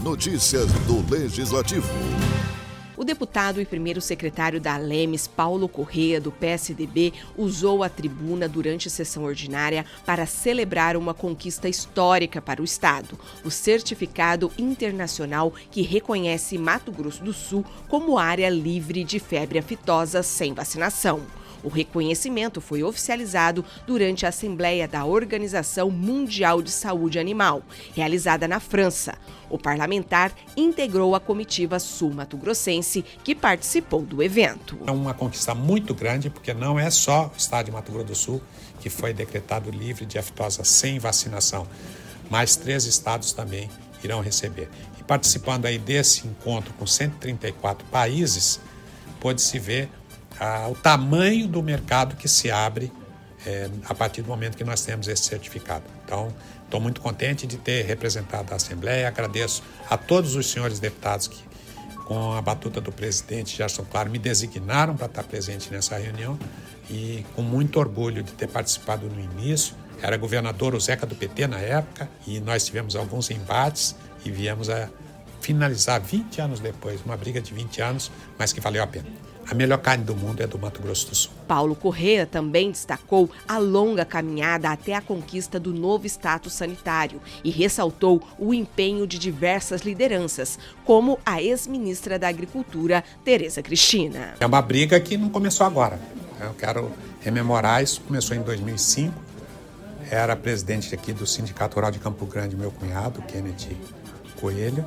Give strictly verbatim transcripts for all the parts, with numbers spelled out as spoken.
Notícias do Legislativo. O deputado e primeiro secretário da Alemes, Paulo Correa, do P S D B, usou a tribuna durante a sessão ordinária para celebrar uma conquista histórica para o Estado, o certificado internacional que reconhece Mato Grosso do Sul como área livre de febre aftosa sem vacinação. O reconhecimento foi oficializado durante a Assembleia da Organização Mundial de Saúde Animal, realizada na França. O parlamentar integrou a comitiva sul-mato-grossense que participou do evento. É uma conquista muito grande, porque não é só o estado de Mato Grosso do Sul que foi decretado livre de aftosa sem vacinação, mas três estados também irão receber. E participando aí desse encontro com cento e trinta e quatro países, pôde-se ver Ah, o tamanho do mercado que se abre é, a partir do momento que nós temos esse certificado. Então, estou muito contente de ter representado a Assembleia. Agradeço a todos os senhores deputados que, com a batuta do presidente Gerson Claro, me designaram para estar presente nessa reunião e com muito orgulho de ter participado no início. Era governador o Zeca do P T na época e nós tivemos alguns embates e viemos a finalizar vinte anos depois, uma briga de vinte anos, mas que valeu a pena. A melhor carne do mundo é do Mato Grosso do Sul. Paulo Correa também destacou a longa caminhada até a conquista do novo status sanitário e ressaltou o empenho de diversas lideranças, como a ex-ministra da Agricultura, Tereza Cristina. É uma briga que não começou agora. Eu quero rememorar, isso começou em dois mil e cinco. Era presidente aqui do Sindicato Rural de Campo Grande, meu cunhado, Kennedy Coelho,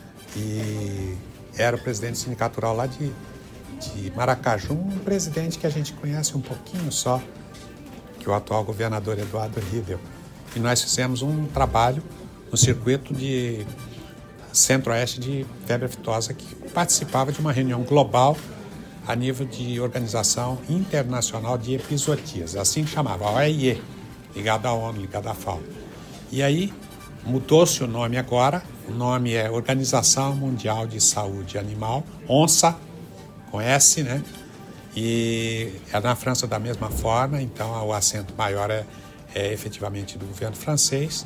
e era o presidente do Sindicato Rural lá de de Maracaju, um presidente que a gente conhece um pouquinho só, que é o atual governador Eduardo Riedel. E nós fizemos um trabalho no circuito de centro-oeste de febre aftosa, que participava de uma reunião global a nível de Organização Internacional de Epizootias, assim que chamava, a O I E, ligada à ONU, ligada à FAO. E aí mudou-se o nome agora, o nome é Organização Mundial de Saúde Animal, ONSA, com S, né? E é na França da mesma forma, então o acento maior é, é efetivamente do governo francês.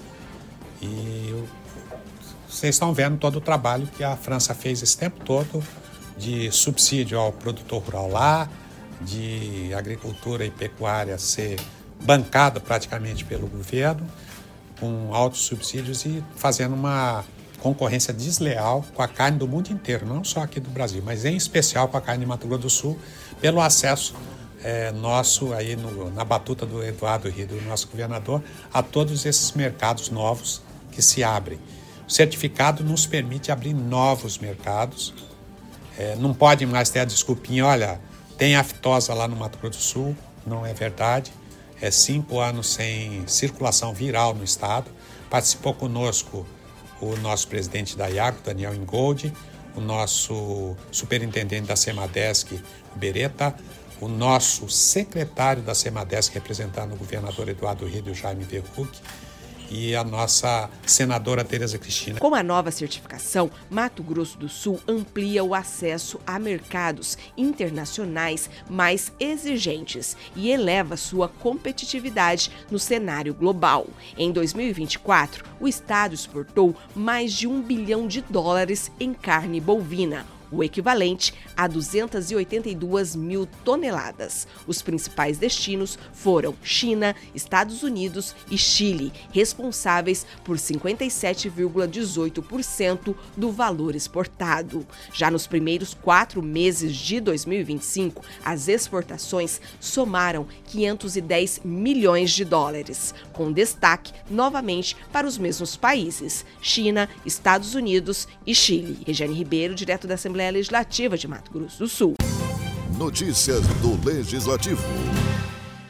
E vocês estão vendo todo o trabalho que a França fez esse tempo todo de subsídio ao produtor rural lá, de agricultura e pecuária ser bancada praticamente pelo governo, com altos subsídios e fazendo uma concorrência desleal com a carne do mundo inteiro, não só aqui do Brasil, mas em especial com a carne de Mato Grosso do Sul, pelo acesso é, nosso aí no, na batuta do Eduardo Riedel, nosso governador, a todos esses mercados novos que se abrem. O certificado nos permite abrir novos mercados, é, não pode mais ter a desculpinha, olha, tem aftosa lá no Mato Grosso do Sul, não é verdade, é cinco anos sem circulação viral no estado, participou conosco o nosso presidente da IAGRO, Daniel Ingold, o nosso superintendente da Semadesc, Beretta, o nosso secretário da Semadesc, representando o governador Eduardo Riedel, Jaime Verhoek, e a nossa senadora Tereza Cristina. Com a nova certificação, Mato Grosso do Sul amplia o acesso a mercados internacionais mais exigentes e eleva sua competitividade no cenário global. Em dois mil e vinte e quatro, o estado exportou mais de um bilhão de dólares em carne bovina, o equivalente a duzentas e oitenta e duas mil toneladas. Os principais destinos foram China, Estados Unidos e Chile, responsáveis por cinquenta e sete vírgula dezoito por cento do valor exportado. Já nos primeiros quatro meses de dois mil e vinte e cinco, as exportações somaram quinhentos e dez milhões de dólares, com destaque novamente para os mesmos países, China, Estados Unidos e Chile. Regiane Ribeiro, direto da Assembleia Legislativa de Mato Grosso do Sul. Notícias do Legislativo.